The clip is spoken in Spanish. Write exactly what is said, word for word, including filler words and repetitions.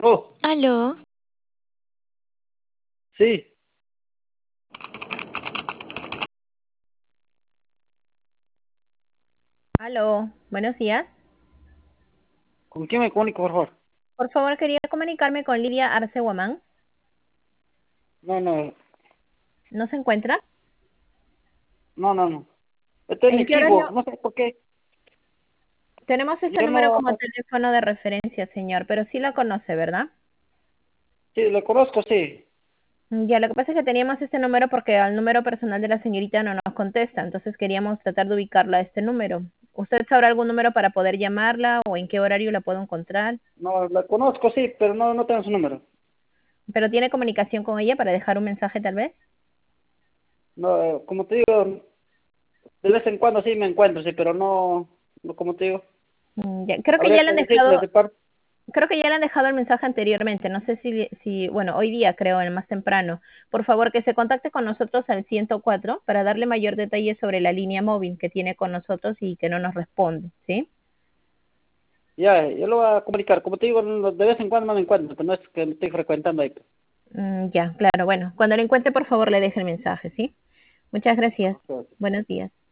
Oh, Aló, sí. Aló, buenos días. ¿Con quién me comunico, por favor? Por favor, quería comunicarme con Lidia Arce Guamán. No, no, ¿No se encuentra? no, no, no. Este es mi ¿En qué chivo, horario? no sé por qué. Tenemos este Yo número no, como teléfono de referencia, señor, pero sí la conoce, ¿verdad? sí, lo conozco, sí. Mm, Ya, lo que pasa es que teníamos este número porque al número personal de la señorita no nos contesta, entonces queríamos tratar de ubicarla a este número. ¿Usted sabrá algún número para poder llamarla o en qué horario la puedo encontrar? No, la conozco, sí, pero no, no tengo su número. ¿Pero tiene comunicación con ella para dejar un mensaje tal vez? No, eh, como te digo, de vez en cuando sí me encuentro, sí, pero no, no como te digo. Mm, ya, Creo que Habría ya le que han decirle dejado, de parte. Creo que ya le han dejado el mensaje anteriormente, no sé si, si, bueno, hoy día creo, el más temprano. Por favor, que se contacte con nosotros al ciento cuatro para darle mayor detalle sobre la línea móvil que tiene con nosotros y que no nos responde, ¿sí? Ya, yo lo voy a comunicar. Como te digo, no- de vez en cuando no me encuentro, pero no es que me estoy frecuentando ahí. Mm, ya, claro, bueno, cuando lo encuentre, por favor, le deje el mensaje, ¿sí? Muchas gracias. Pues. Buenos días.